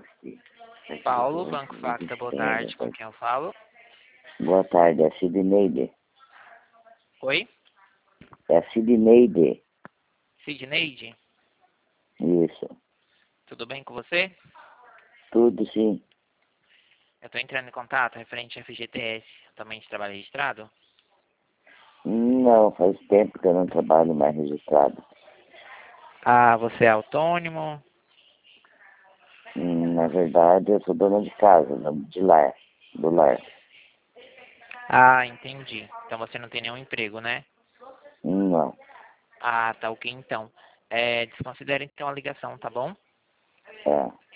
Paulo, Banco Facta, boa tarde, com quem eu falo? Boa tarde, é a Sidneide. Oi? É a Sidneide. Sidneide? Isso. Tudo bem com você? Tudo sim. Eu estou entrando em contato referente ao FGTS, também de trabalho registrado? Não, faz tempo que eu não trabalho mais registrado. Ah, você é autônomo? Na verdade, eu sou dona de casa, de lar, do lar. Ah, entendi. Então você não tem nenhum emprego, né? Não, Ah, tá ok então. Desconsidere então a ligação, tá bom? é.